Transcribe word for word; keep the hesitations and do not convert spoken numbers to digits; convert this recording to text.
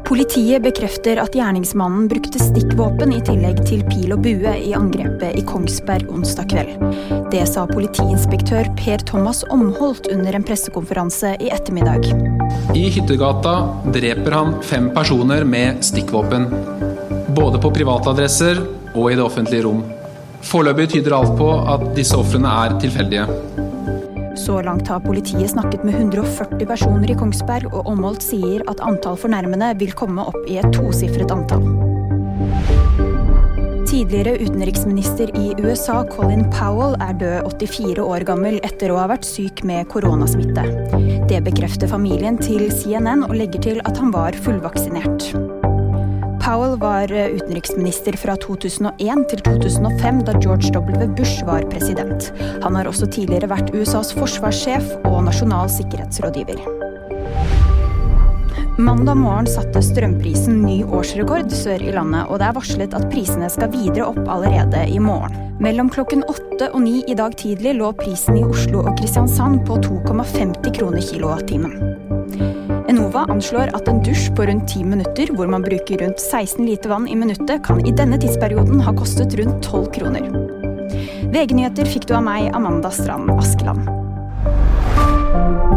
Politiet bekrefter at gjerningsmannen brukte stikkvåpen i tillegg til pil og bue i angrepet i Kongsberg onsdag kveld. Det sa politiinspektør Per Thomas Omholt under en pressekonferanse i ettermiddag. I Hyttegata dreper han fem personer med stikkvåpen, både på privatadresser og i det offentlige rom. Foreløpig tyder alt på at disse ofrene er tilfeldige. Så langt har politiet snakket med hundre og førti personer i Kongsberg, og Omholt sier at antall fornærmede vil komme opp i et tosifret antall. Tidligere utenriksminister i U S A, Colin Powell, er død åttifire år gammel etter å ha vært syk med koronasmitte. Det bekrefter familien til C N N og legger til at han var fullvaksinert. Powell var utenriksminister fra to tusen og en til to tusen og fem da George W. Bush var president. Han har også tidligere vært U S A's forsvarssjef og nasjonal sikkerhetsrådgiver. Mandag morgen satte strømprisen ny årsrekord sør i landet, og det er varslet at prisene skal videre opp allerede i morgen. Mellom klokken åtte og ni i dag tidlig lå prisen i Oslo og Kristiansand på to komma femti kroner kilowattimen. Enova anslår at en dusj på rundt ti minutter, hvor man bruker rundt seksten liter vann i minuttet, kan i denne tidsperioden ha kostet rundt tolv kroner. V G-nyheter fikk du av meg, Amanda Strand Askeland.